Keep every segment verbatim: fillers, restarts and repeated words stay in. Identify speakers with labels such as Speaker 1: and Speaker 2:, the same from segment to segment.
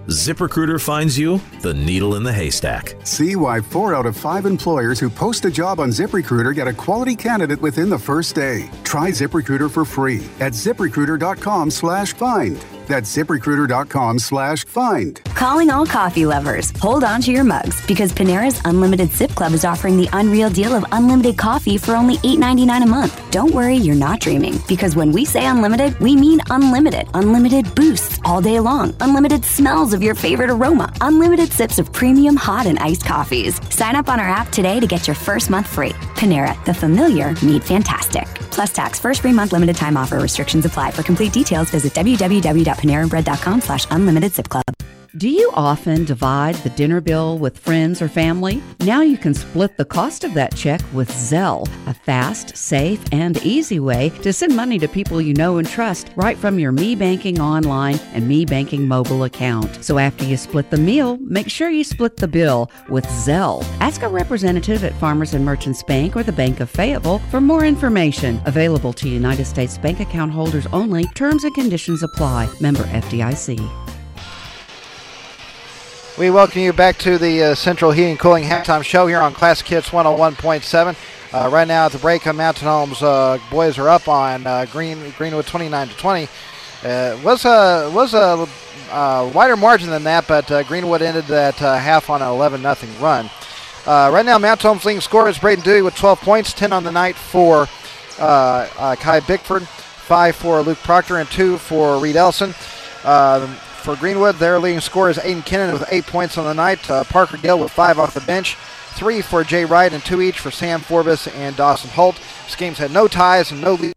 Speaker 1: ZipRecruiter finds you the needle in the haystack.
Speaker 2: See why four out of five employers who post a job on ZipRecruiter get a quality candidate within the first day. Try ZipRecruiter for free at ZipRecruiter.com slash find. That's ZipRecruiter.com slash find.
Speaker 3: Calling all coffee lovers. Hold on to your mugs because Panera's Unlimited Sip Club is offering the unreal deal of unlimited coffee for only eight ninety-nine a month. Don't worry, you're not dreaming, because when we say unlimited, we mean unlimited. Unlimited boosts all day long. Unlimited smells of your favorite aroma. Unlimited sips of premium hot and iced coffees. Sign up on our app today to get your first month free. Panera, the familiar meet fantastic. Plus tax, first free month, limited time offer. Restrictions apply. For complete details, visit www.panerabread.com slash unlimited sip club.
Speaker 4: Do you often divide the dinner bill with friends or family? Now you can split the cost of that check with Zelle, a fast, safe, and easy way to send money to people you know and trust right from your Me Banking online and Me Banking mobile account. So after you split the meal, make sure you split the bill with Zelle. Ask a representative at Farmers and Merchants Bank or the Bank of Fayetteville for more information. Available to United States bank account holders only. Terms and conditions apply. Member F D I C.
Speaker 5: We welcome you back to the uh, Central Heating and Cooling Halftime Show here on Classic Hits one oh one point seven. Uh, right now at the break, uh, Mountain Homes uh, boys are up on uh, Green Greenwood twenty-nine to twenty. Uh, was a was a uh, wider margin than that, but uh, Greenwood ended that uh, half on an eleven nothing run. Uh, right now, Mountain Homes leading scorer is Braden Dewey with twelve points, ten on the night for uh, uh, Kai Bickford, five for Luke Proctor, and two for Reed Ellison. Uh, For Greenwood, their leading scorer is Aiden Kennan with eight points on the night. Uh, Parker Gill with five off the bench. Three for Jay Wright and two each for Sam Forbes and Dawson Holt. This game's had no ties and no leads.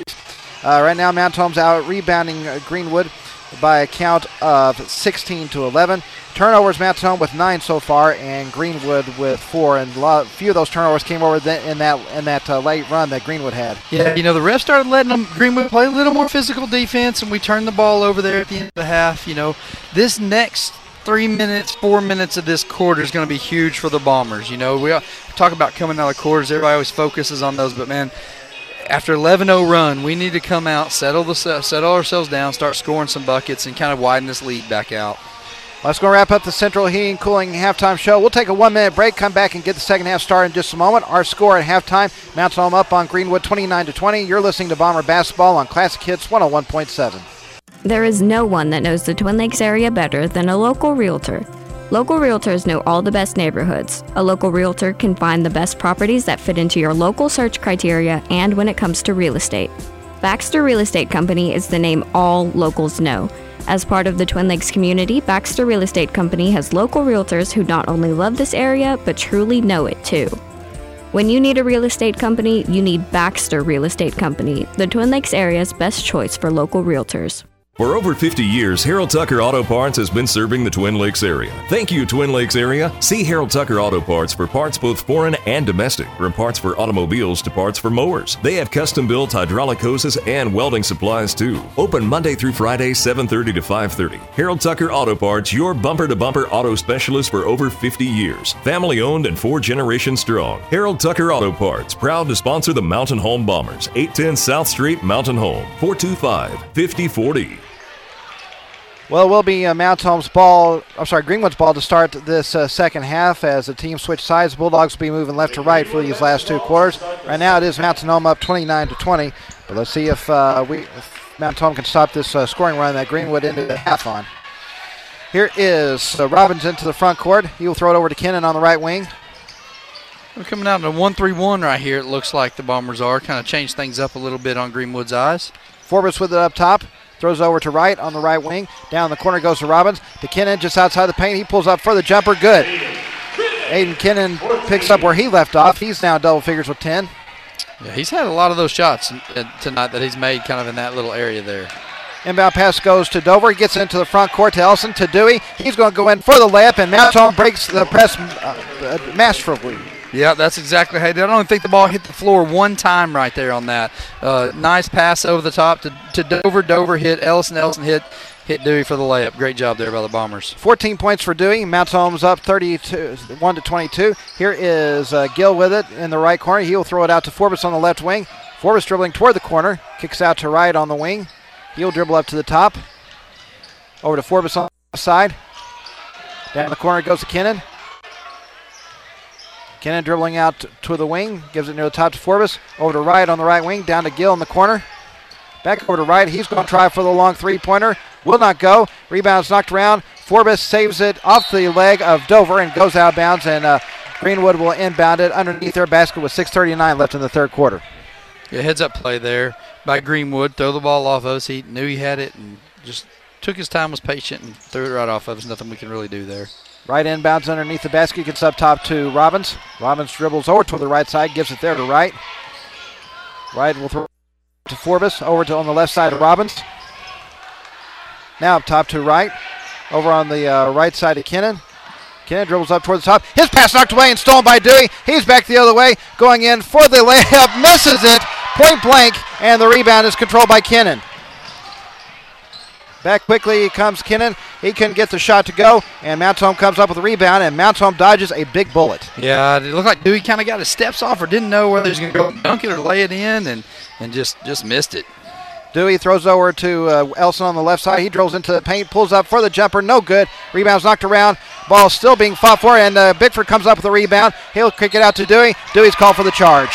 Speaker 5: Uh, right now, Mount Holmes out rebounding uh, Greenwood by a count of sixteen to eleven. Turnovers, Mount Holmes with nine so far, and Greenwood with four. And a lot, few of those turnovers came over th- in that in that uh, late run that Greenwood had.
Speaker 6: Yeah, you know, the refs started letting them, Greenwood play a little more physical defense, and we turned the ball over there at the end of the half. You know, this next three minutes, four minutes of this quarter is going to be huge for the Bombers. You know, we talk about coming out of quarters. Everybody always focuses on those, but, man, after eleven oh run, we need to come out, settle the settle ourselves down, start scoring some buckets, and kind of widen this lead back out.
Speaker 5: Let's go wrap up the Central Heating and Cooling halftime show. We'll take a one-minute break, come back and get the second half started in just a moment. Our score at halftime, Mount Home up on Greenwood twenty-nine to twenty. You're listening to Bomber Basketball on Classic Hits one oh one point seven.
Speaker 7: There is no one that knows the Twin Lakes area better than a local realtor. Local realtors know all the best neighborhoods. A local realtor can find the best properties that fit into your local search criteria and when it comes to real estate. Baxter Real Estate Company is the name all locals know. As part of the Twin Lakes community, Baxter Real Estate Company has local realtors who not only love this area, but truly know it too. When you need a real estate company, you need Baxter Real Estate Company, the Twin Lakes area's best choice for local realtors.
Speaker 8: For over fifty years, Harold Tucker Auto Parts has been serving the Twin Lakes area. Thank you, Twin Lakes area. See Harold Tucker Auto Parts for parts both foreign and domestic, from parts for automobiles to parts for mowers. They have custom-built hydraulic hoses and welding supplies, too. Open Monday through Friday, seven thirty to five thirty. Harold Tucker Auto Parts, your bumper-to-bumper auto specialist for over fifty years. Family-owned and four generations strong. Harold Tucker Auto Parts, proud to sponsor the Mountain Home Bombers. eight ten South Street, Mountain Home, four two five, five oh four oh.
Speaker 5: Well, it will be uh, Mount Holmes' ball, I'm sorry, Greenwood's ball to start this uh, second half as the team switch sides. Bulldogs will be moving left to right for these last two quarters. Right now it is Mountain Home up twenty-nine to twenty, but let's see if, uh, we, if Mount Home can stop this uh, scoring run that Greenwood ended the half on. Here is uh, Robbins into the front court. He will throw it over to Kennan on the right wing.
Speaker 6: We're coming out in a one three one right here, it looks like the Bombers are. Kind of changed things up a little bit on Greenwood's eyes.
Speaker 5: Forbes with it up top. Throws over to Wright on the right wing. Down the corner goes to Robbins. To Kennan just outside the paint. He pulls up for the jumper. Good. Aiden Kennan picks up where he left off. He's now double figures with ten.
Speaker 6: Yeah, he's had a lot of those shots tonight that he's made kind of in that little area there.
Speaker 5: Inbound pass goes to Dover. He gets into the front court to Elson, to Dewey. He's going to go in for the layup, and Mount Home breaks the press uh, masterfully.
Speaker 6: Yeah, that's exactly how he did. I don't think the ball hit the floor one time right there on that. Uh, nice pass over the top to, to Dover. Dover hit Ellison. Ellison hit hit Dewey for the layup. Great job there by the Bombers.
Speaker 5: fourteen points for Dewey. Mount Holmes up thirty-one to twenty-two. Here is uh, Gill with it in the right corner. He'll throw it out to Forbes on the left wing. Forbes dribbling toward the corner. Kicks out to Wright on the wing. He'll dribble up to the top. Over to Forbes on the side. Down the corner goes to Kennan. Kennan dribbling out to the wing, gives it near the top to Forbes. Over to right on the right wing, down to Gill in the corner. Back over to right, he's going to try for the long three-pointer. Will not go. Rebound's knocked around. Forbes saves it off the leg of Dover and goes out of bounds, and uh, Greenwood will inbound it underneath their basket with six thirty-nine left in the third quarter.
Speaker 6: Yeah, heads-up play there by Greenwood. Throw the ball off us. He knew he had it and just took his time, was patient, and threw it right off of us. Nothing we can really do there.
Speaker 5: Right inbounds underneath the basket, gets up top to Robbins. Robbins dribbles over to the right side, gives it there to Wright. Wright will throw to Forbes, over to on the left side of Robbins. Now up top to Wright. Over on the uh, right side of Kennan. Kennan dribbles up toward the top. His pass knocked away and stolen by Dewey. He's back the other way, going in for the layup, misses it, point blank, and the rebound is controlled by Kennan. Back quickly comes Kennan. He can get the shot to go, and Mounts Home comes up with a rebound, and Mounts Home dodges a big bullet.
Speaker 6: Yeah, it looked like Dewey kind of got his steps off or didn't know whether he was going to go dunk it or lay it in, and, and just, just missed it.
Speaker 5: Dewey throws over to uh, Elson on the left side. He drills into the paint, pulls up for the jumper, no good. Rebound's knocked around. Ball still being fought for, and uh, Bickford comes up with a rebound. He'll kick it out to Dewey. Dewey's called for the charge.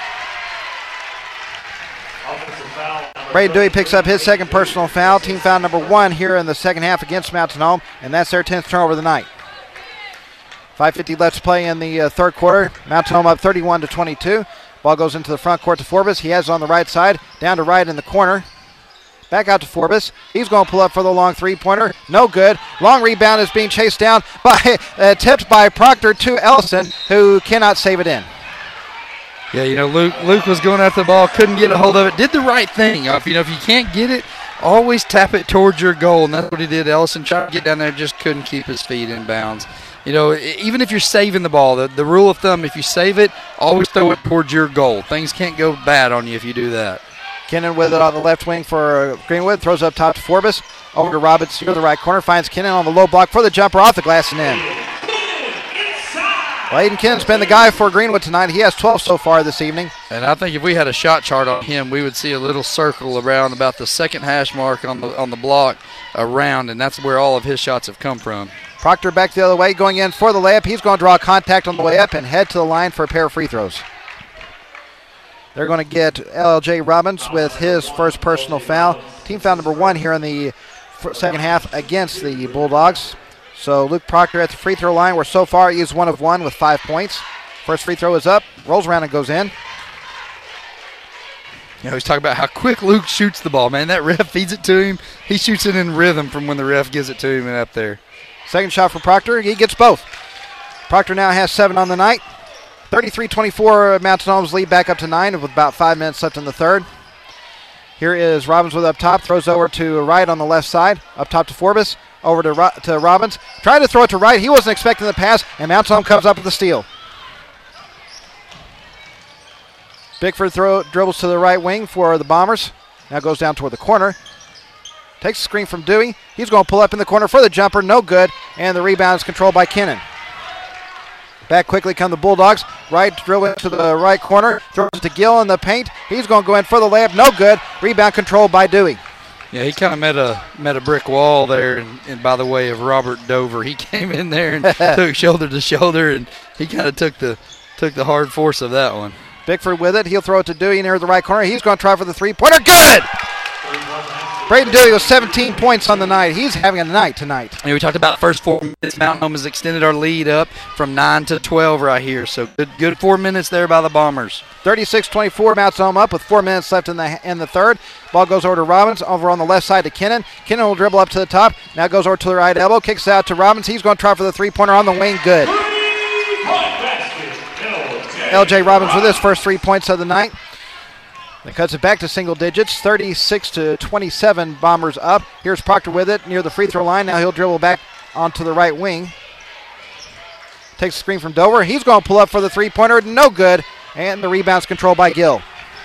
Speaker 5: Braden Dewey picks up his second personal foul. Team foul number one here in the second half against Mountain Home, and that's their tenth turnover of the night. five fifty left to play in the uh, third quarter. Mountain Home up thirty-one to twenty-two. Ball goes into the front court to Forbes. He has it on the right side, down to right in the corner. Back out to Forbes. He's going to pull up for the long three-pointer. No good. Long rebound is being chased down by, uh, tipped by Proctor to Ellison, who cannot save it in.
Speaker 6: Yeah, you know, Luke Luke was going after the ball, couldn't get a hold of it, did the right thing. If, you know, if you can't get it, always tap it towards your goal, and that's what he did. Ellison tried to get down there, just couldn't keep his feet in bounds. You know, even if you're saving the ball, the, the rule of thumb, if you save it, always throw it towards your goal. Things can't go bad on you if you do that.
Speaker 5: Kennan with it on the left wing for Greenwood, throws up top to Forbes, over to Roberts here, the right corner, finds Kennan on the low block for the jumper, off the glass and in. Well, Aiden Kennan's been the guy for Greenwood tonight. He has twelve so far this evening.
Speaker 6: And I think if we had a shot chart on him, we would see a little circle around about the second hash mark on the on the block around, and that's where all of his shots have come from.
Speaker 5: Proctor back the other way, going in for the layup. He's going to draw contact on the way up and head to the line for a pair of free throws. They're going to get L L J Robbins with his first personal foul. Team foul number one here in the second half against the Bulldogs. So Luke Proctor at the free throw line, where so far he is one of one with five points. First free throw is up, rolls around and goes in.
Speaker 6: You know, he's talking about how quick Luke shoots the ball, man. That ref feeds it to him. He shoots it in rhythm from when the ref gives it to him and up there.
Speaker 5: Second shot for Proctor. He gets both. Proctor now has seven on the night. thirty-three twenty-four, Mountain Home's lead back up to nine with about five minutes left in the third. Here is Robbins with up top. Throws over to Wright on the left side. Up top to Forbes. Over to, Ro- to Robbins. Trying to throw it to Wright. He wasn't expecting the pass, and Mountain Home comes up with the steal. Bickford throw, dribbles to the right wing for the Bombers. Now goes down toward the corner. Takes a screen from Dewey. He's going to pull up in the corner for the jumper. No good. And the rebound is controlled by Kennan. Back quickly come the Bulldogs. Wright drill into the right corner. Throws it to Gill in the paint. He's going to go in for the layup. No good. Rebound controlled by Dewey.
Speaker 6: Yeah, he kind of met a met a brick wall there, and, and by the way of Robert Dover, he came in there and took shoulder to shoulder, and he kind of took the took the hard force of that one.
Speaker 5: Bickford with it. He'll throw it to Dewey near the right corner. He's going to try for the three-pointer. Good! Braden Dewey with seventeen points on the night. He's having a night tonight.
Speaker 6: And we talked about first four minutes. Mountain Home has extended our lead up from nine to twelve right here. So good, good four minutes there by the Bombers.
Speaker 5: thirty-six twenty-four, Mountain Home up with four minutes left in the in the third. Ball goes over to Robbins, over on the left side to Kennan. Kennan will dribble up to the top. Now goes over to the right elbow, kicks out to Robbins. He's going to try for the three-pointer on the wing. Good. L J Robbins with his first three points of the night. That cuts it back to single digits, thirty-six to twenty-seven, Bombers up. Here's Proctor with it near the free throw line. Now he'll dribble back onto the right wing. Takes a screen from Dover. He's going to pull up for the three-pointer. No good. And the rebound's controlled by Gill.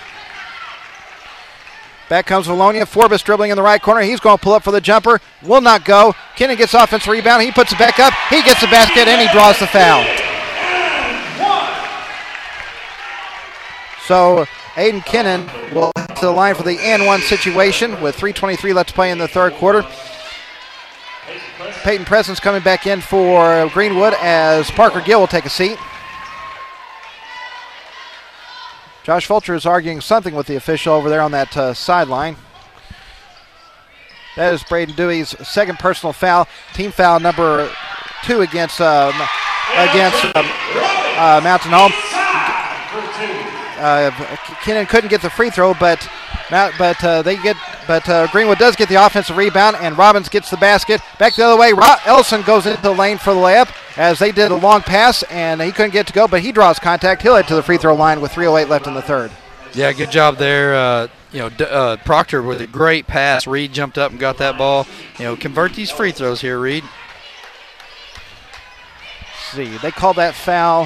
Speaker 5: Back comes Valonia. Forbes dribbling in the right corner. He's going to pull up for the jumper. Will not go. Kennan gets offensive rebound. He puts it back up. He gets the basket, and he draws the foul. So Aiden Kennan will head to the line for the and one situation with three twenty-three left to play in the third quarter. Peyton Presence coming back in for Greenwood as Parker Gill will take a seat. Josh Fulcher is arguing something with the official over there on that uh, sideline. That is Braden Dewey's second personal foul, team foul number two against um, against um, uh, Mountain Home. Uh, Kennan couldn't get the free throw, but but uh, they get but uh, Greenwood does get the offensive rebound, and Robbins gets the basket. Back the other way, Ro- Ellison goes into the lane for the layup as they did a long pass, and he couldn't get to go, but he draws contact. He'll head to the free throw line with three oh eight left in the third.
Speaker 6: Yeah, good job there. Uh, you know, D- uh, Proctor with a great pass. Reed jumped up and got that ball. You know, convert these free throws here, Reed.
Speaker 5: Let's see, they called that foul,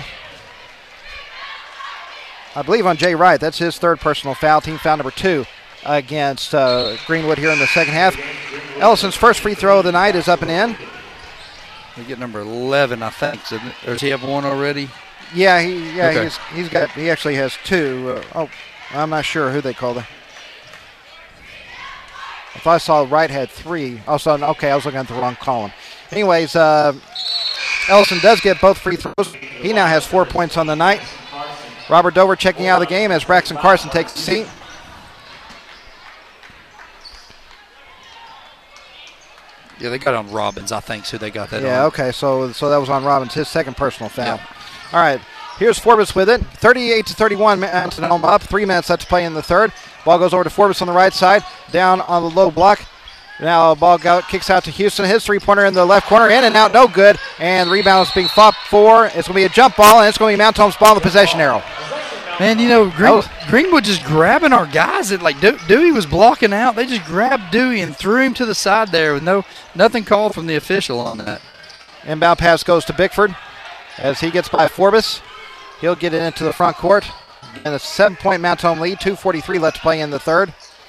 Speaker 5: I believe, on Jay Wright. That's his third personal foul, team foul number two against uh, Greenwood here in the second half. Ellison's first free throw of the night is up and in.
Speaker 6: We get number eleven, I think. So, or does he have one already?
Speaker 5: Yeah, he yeah
Speaker 6: Okay.
Speaker 5: he's he's got he actually has two. Uh, oh, I'm not sure who they called it. I thought I saw Wright had three. Oh, so okay, I was looking at the wrong column. Anyways, uh, Ellison does get both free throws. He now has four points on the night. Robert Dover checking out of the game as Braxton Carson takes a seat.
Speaker 6: Yeah, they got on Robbins, I think, so they got that
Speaker 5: Yeah,
Speaker 6: on.
Speaker 5: okay, so so that was on Robbins, his second personal foul. Yeah. All right, here's Forbes with it. thirty-eight to thirty-one, Mountain Home up. Three minutes left to play in the third. Ball goes over to Forbes on the right side, down on the low block. Now ball go, kicks out to Houston. His three-pointer in the left corner, in and out, no good. And the rebound is being fought for. It's going to be a jump ball, and it's going to be Mountain Home's ball on the possession arrow.
Speaker 6: Man, you know, Green,
Speaker 5: was,
Speaker 6: Greenwood just grabbing our guys. It like De- Dewey was blocking out. They just grabbed Dewey and threw him to the side there with no nothing called from the official on that.
Speaker 5: Inbound pass goes to Bickford as he gets by Forbes. He'll get it into the front court. And a seven-point Mountain Home lead, two forty-three left to play in the third.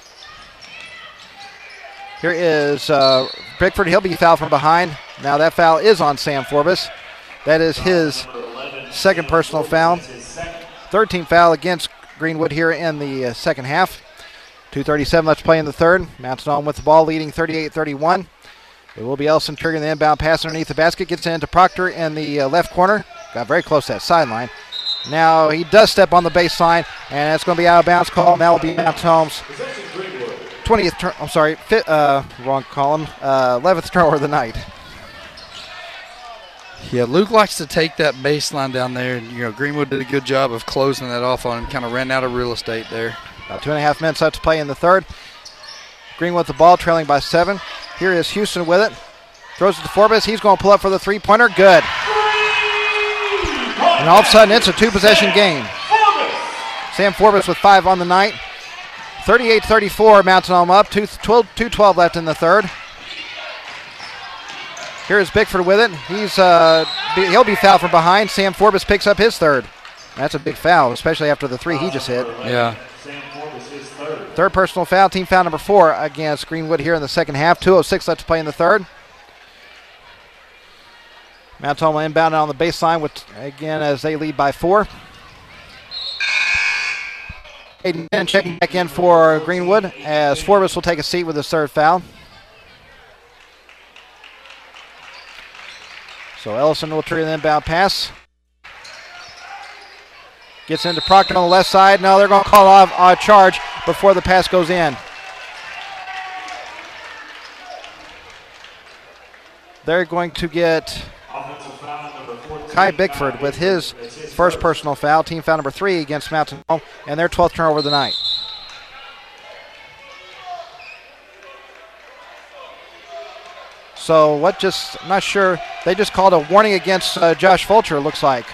Speaker 5: Here is uh, Bickford. He'll be fouled from behind. Now that foul is on Sam Forbes. That is his second personal foul. Third team foul against Greenwood here in the uh, second half. two thirty-seven left to play in the third. Mountain Home with the ball, leading thirty-eight thirty-one. It will be Ellison triggering the inbound pass underneath the basket. Gets it into Proctor in the uh, left corner. Got very close to that sideline. Now he does step on the baseline, and it's going to be out of bounds call. And that will be Mountain Home's twentieth turn. I'm sorry, fit, uh, wrong column. Uh, eleventh turnover of the night.
Speaker 6: Yeah, Luke likes to take that baseline down there, and you know Greenwood did a good job of closing that off on him. Kind of ran out of real estate there.
Speaker 5: About two and a half minutes left to play in the third. Greenwood with the ball, trailing by seven. Here is Houston with it. Throws it to Forbes. He's going to pull up for the three-pointer. Good. And all of a sudden, it's a two-possession game. Sam Forbes with five on the night. thirty-eight thirty-four, Mountain Home up. two twelve left in the third. Here is Bickford with it. He's uh, he'll be fouled from behind. Sam Forbes picks up his third. That's a big foul, especially after the three he just hit.
Speaker 6: Yeah.
Speaker 5: Third personal foul, team foul number four against Greenwood here in the second half. two oh six left to play in the third. Mountain Home inbound on the baseline with again as they lead by four. Aiden checking back in for Greenwood as Forbes will take a seat with his third foul. So Ellison will trigger the inbound pass. Gets into Proctor on the left side. No, they're going to call off a charge before the pass goes in. They're going to get Kai Bickford with his first personal foul, team foul number three against Mountain Home, and their twelfth turnover of the night. So what just, I'm not sure, they just called a warning against uh, Josh Fulcher, it looks like.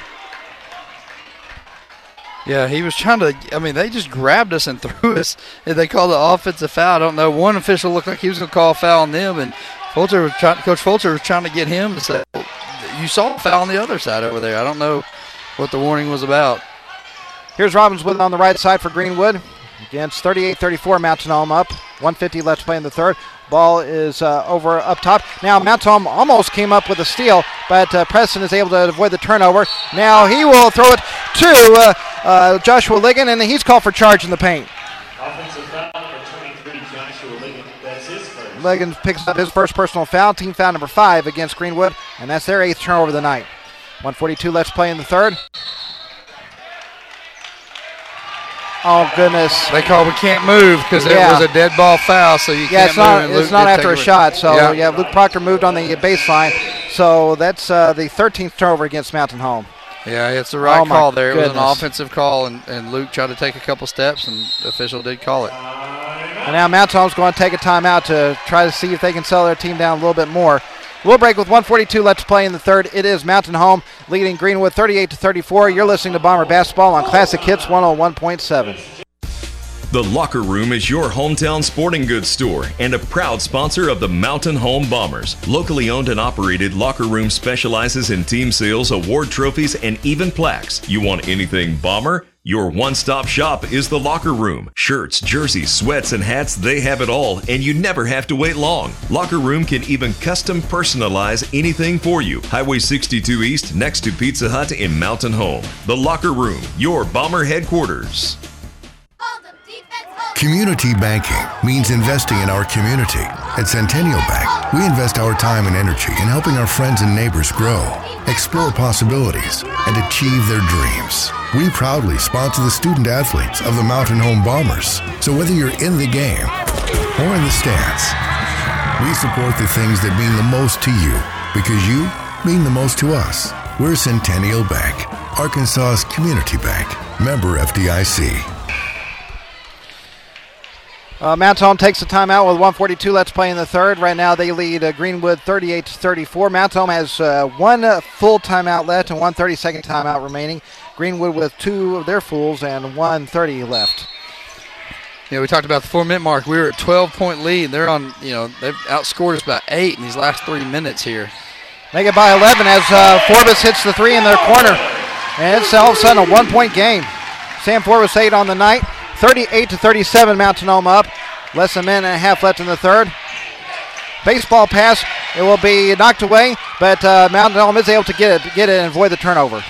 Speaker 6: Yeah, he was trying to, I mean, they just grabbed us and threw us. And they called the offensive foul. I don't know. One official looked like he was going to call a foul on them, and Fulcher was trying, Coach Fulcher was trying to get him to say, you saw a foul on the other side over there. I don't know what the warning was about.
Speaker 5: Here's Robbins with it on the right side for Greenwood. Against thirty-eight thirty-four, Mountain Home up. one fifty left to play in the third. Ball is uh, over up top. Now Mountain Home almost came up with a steal, but uh, Preston is able to avoid the turnover. Now he will throw it to uh, uh, Joshua Ligon, and he's called for charge in the paint.
Speaker 9: Offensive foul for twenty-three, Joshua Ligon. That's his first.
Speaker 5: Liggins picks up his first personal foul, team foul number five against Greenwood, and that's their eighth turnover of the night. one forty-two left to play in the third. Oh, goodness.
Speaker 6: They call we can't move because
Speaker 5: Yeah.
Speaker 6: it was a dead ball foul, so you
Speaker 5: Yeah,
Speaker 6: can't
Speaker 5: it's not,
Speaker 6: move. and
Speaker 5: it's
Speaker 6: Luke
Speaker 5: not
Speaker 6: did
Speaker 5: after a
Speaker 6: take it.
Speaker 5: shot, so
Speaker 6: Yeah.
Speaker 5: yeah, Luke Proctor moved on the baseline. So that's uh, the thirteenth turnover against Mountain Home.
Speaker 6: Yeah, it's the right
Speaker 5: Oh, my
Speaker 6: call there. It was an
Speaker 5: goodness.
Speaker 6: offensive call, and, and Luke tried to take a couple steps, and the official did call it.
Speaker 5: And now Mountain Home's going to take a timeout to try to see if they can settle their team down a little bit more. We'll break with one forty-two left to play in the third. It is Mountain Home leading Greenwood thirty-eight to thirty-four. You're listening to Bomber Basketball on Classic Hits one oh one point seven.
Speaker 8: The Locker Room is your hometown sporting goods store and a proud sponsor of the Mountain Home Bombers. Locally owned and operated, Locker Room specializes in team sales, award trophies, and even plaques. You want anything Bomber? Your one-stop shop is the Locker Room. Shirts, jerseys, sweats, and hats, they have it all, and you never have to wait long. Locker Room can even custom personalize anything for you. Highway sixty-two East, next to Pizza Hut in Mountain Home. The Locker Room, your Bomber headquarters.
Speaker 9: Community banking means investing in our community. At Centennial Bank, we invest our time and energy in helping our friends and neighbors grow, explore possibilities, and achieve their dreams. We proudly sponsor the student athletes of the Mountain Home Bombers. So whether you're in the game or in the stands, we support the things that mean the most to you because you mean the most to us. We're Centennial Bank, Arkansas's community bank. Member F D I C.
Speaker 5: Uh, Mountain Home takes a timeout with one forty-two left to play in the third. Right now they lead uh, Greenwood thirty-eight to thirty-four. Mountain Home has uh, one uh, full timeout left and one thirty-second timeout remaining. Greenwood with two of their fulls and one thirty left.
Speaker 6: Yeah, we talked about the four-minute mark. We were at twelve-point lead. They're on, you know, they've outscored us about eight in these last three minutes here.
Speaker 5: Make it by eleven as uh, Forbes hits the three in their corner. And it's all of a sudden a one-point game. Sam Forbes eight on the night. thirty-eight to thirty-seven, Mountain Home up. Less than a minute and a half left in the third. Baseball pass, it will be knocked away, but uh, Mountain Home is able to get it, get it and avoid the turnover.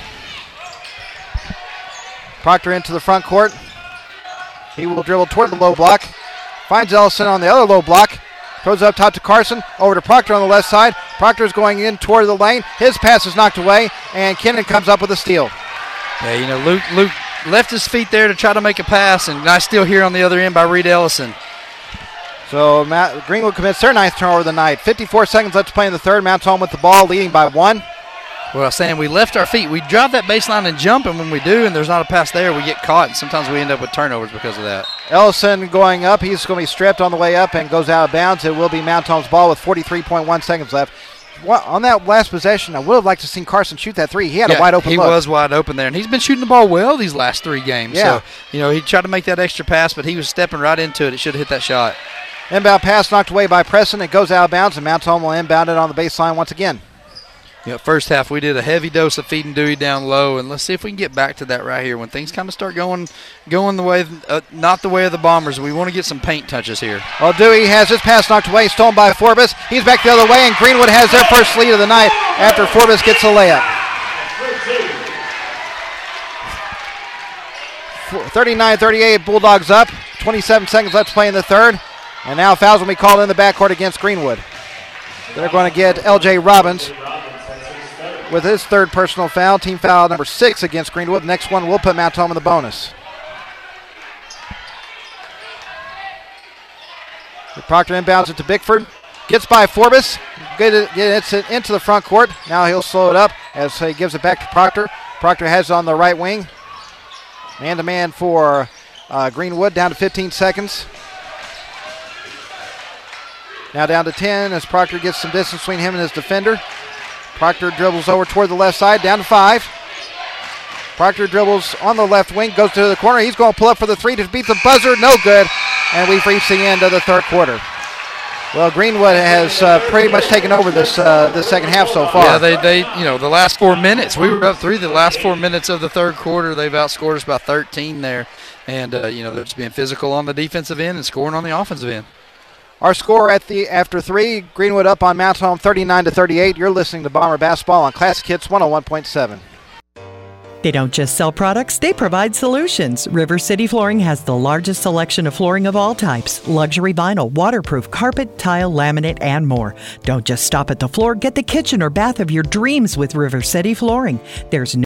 Speaker 5: Proctor into the front court. He will dribble toward the low block. Finds Ellison on the other low block. Throws it up top to Carson. Over to Proctor on the left side. Proctor is going in toward the lane. His pass is knocked away, and Kennan comes up with a steal.
Speaker 6: Yeah, you know, Luke Luke left his feet there to try to make a pass, and nice steal here on the other end by Reed Ellison.
Speaker 5: So Matt, Greenwood commits their ninth turnover of the night. fifty-four seconds left to play in the third. Mountain Home with the ball, leading by one.
Speaker 6: Well, I was saying we left our feet. We drive that baseline and jump, and when we do and there's not a pass there, we get caught, and sometimes we end up with turnovers because of that.
Speaker 5: Ellison going up. He's going to be stripped on the way up and goes out of bounds. It will be Mountain Home's ball with forty-three point one seconds left. Well, on that last possession, I would have liked to seen Carson shoot that three. He had
Speaker 6: yeah,
Speaker 5: a wide open
Speaker 6: he
Speaker 5: look.
Speaker 6: He was wide open there, and he's been shooting the ball well these last three games.
Speaker 5: Yeah.
Speaker 6: So, you know, he tried to make that extra pass, but he was stepping right into it. It should have hit that shot.
Speaker 5: Inbound pass knocked away by Preston. It goes out of bounds, and Mountain Home will inbound it on the baseline once again.
Speaker 6: You know, first half we did a heavy dose of feeding Dewey down low, and let's see if we can get back to that right here when things kind of start going going the way, uh, not the way of the Bombers. We want to get some paint touches here.
Speaker 5: Well, Dewey has his pass knocked away, stolen by Forbes. He's back the other way, and Greenwood has their first lead of the night after Forbes gets a layup. thirty-nine thirty-eight, Bulldogs up. twenty-seven seconds left to play in the third. And now fouls will be called in the backcourt against Greenwood. They're going to get L J Robbins with his third personal foul. Team foul number six against Greenwood. The next one will put Mountain Home in the bonus. Proctor inbounds it to Bickford. Gets by Forbes. Gets it into the front court. Now he'll slow it up as he gives it back to Proctor. Proctor has it on the right wing. Man-to-man for uh, Greenwood, down to fifteen seconds. Now down to ten as Proctor gets some distance between him and his defender. Proctor dribbles over toward the left side, down to five. Proctor dribbles on the left wing, goes to the corner. He's going to pull up for the three to beat the buzzer. No good. And we've reached the end of the third quarter. Well, Greenwood has uh, pretty much taken over this uh, this second half so far.
Speaker 6: Yeah, they, they, you know, the last four minutes, we were up three. The last four minutes of the third quarter, they've outscored us by thirteen there. And, uh, you know, they're just being physical on the defensive end and scoring on the offensive end.
Speaker 5: Our score at the after three, Greenwood up on Mountain Home thirty-nine to thirty-eight. You're listening to Bomber Basketball on Classic Hits one oh one point seven.
Speaker 10: They don't just sell products, they provide solutions. River City Flooring has the largest selection of flooring of all types, luxury vinyl, waterproof, carpet, tile, laminate, and more. Don't just stop at the floor, get the kitchen or bath of your dreams with River City Flooring. There's no